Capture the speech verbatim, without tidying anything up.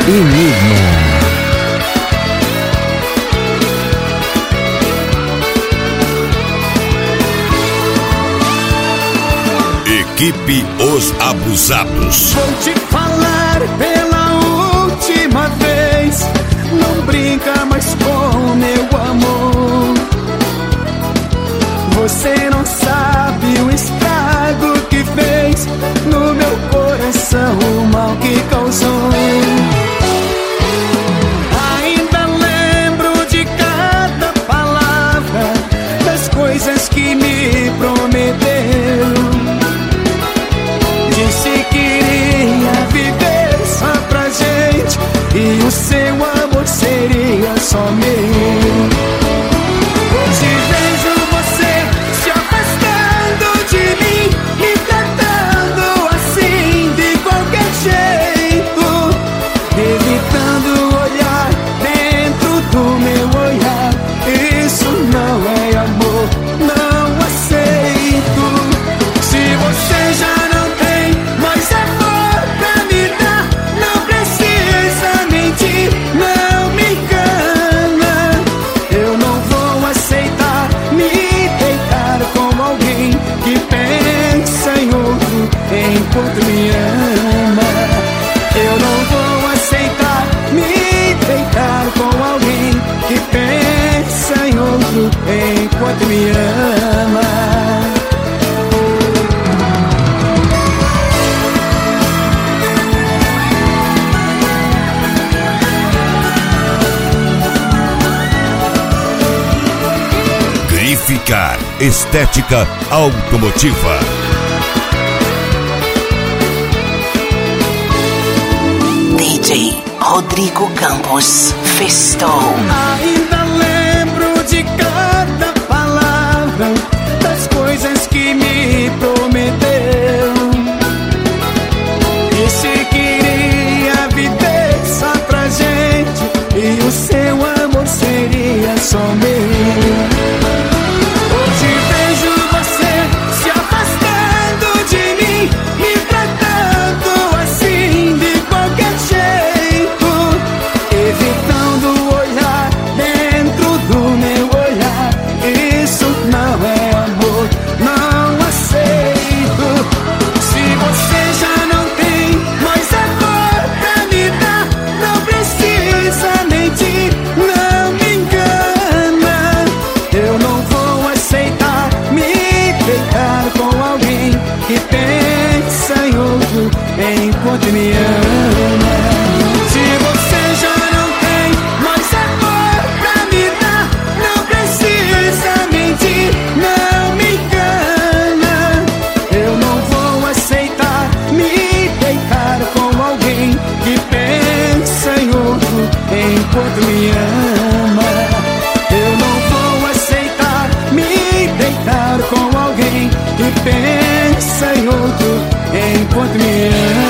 Enigma. Equipe Os Abusados. Vou te falar pela última vez, não brinca mais com meu amor. Você não sabe o estrago que fez no meu coração, o mal que causou. Ainda lembro de cada palavra, das coisas que me prometeu. Disse que iria viver só pra gente, e o seu amor seria só meu. Hoje vejo você se afastando de mim, me tratando assim de qualquer jeito, evitando olhar dentro do meu olhar. Isso não é amor, não aceito. Se você já não mas amor pra me dar, não precisa mentir, não me engana. Eu não vou aceitar me deitar com alguém que pensa em outro enquanto me ama. Eu não vou aceitar me deitar com alguém que pensa em outro enquanto me ama. Ficar Estética Automotiva. D J Rodrigo Campos Festou. Ainda lembro de cada palavra, das coisas que me prometeu. Disse que iria viver só pra gente, e o seu amor seria só meu. Hoje vejo você se afastando de mim, me tratando assim de qualquer jeito, evitando olhar dentro do meu olhar. Isso não é amor, não aceito. Se você já não tem mais amor pra me dar, não precisa mentir, não me engana. Eu não vou aceitar me deitar com alguém que pensa em outro enquanto me ama. Se você já não tem mais amor pra me dar, não precisa mentir, não me engana. Eu não vou aceitar me deitar com alguém que pensa em outro enquanto me ama. Eu não vou aceitar me deitar com alguém que pensa em outro enquanto me ama.